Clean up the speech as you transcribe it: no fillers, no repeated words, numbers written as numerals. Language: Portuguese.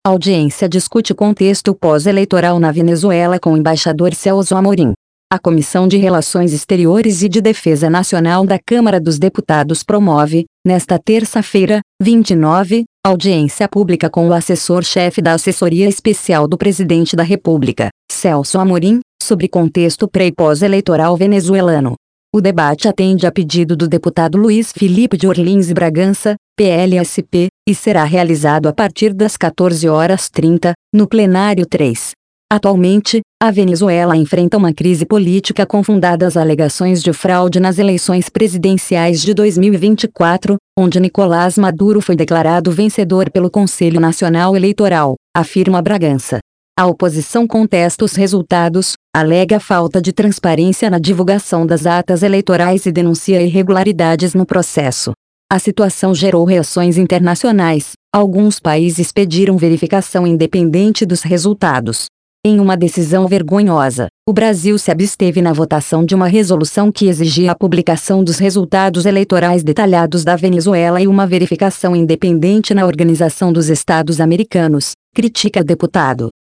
A audiência discute contexto pós-eleitoral na Venezuela com o embaixador Celso Amorim. A Comissão de Relações Exteriores e de Defesa Nacional da Câmara dos Deputados promove, nesta terça-feira, 29, audiência pública com o assessor-chefe da Assessoria Especial do Presidente da República, Celso Amorim, sobre contexto pré- e pós-eleitoral venezuelano. O debate atende a pedido do deputado Luiz Felipe de Orlins Bragança, PLSP, e será realizado a partir das 14h30, no plenário 3. Atualmente, a Venezuela enfrenta uma crise política com fundadas alegações de fraude nas eleições presidenciais de 2024, onde Nicolás Maduro foi declarado vencedor pelo Conselho Nacional Eleitoral, afirma Bragança. A oposição contesta os resultados, alega falta de transparência na divulgação das atas eleitorais e denuncia irregularidades no processo. A situação gerou reações internacionais. Alguns países pediram verificação independente dos resultados. Em uma decisão vergonhosa, o Brasil se absteve na votação de uma resolução que exigia a publicação dos resultados eleitorais detalhados da Venezuela e uma verificação independente na Organização dos Estados Americanos, critica deputado.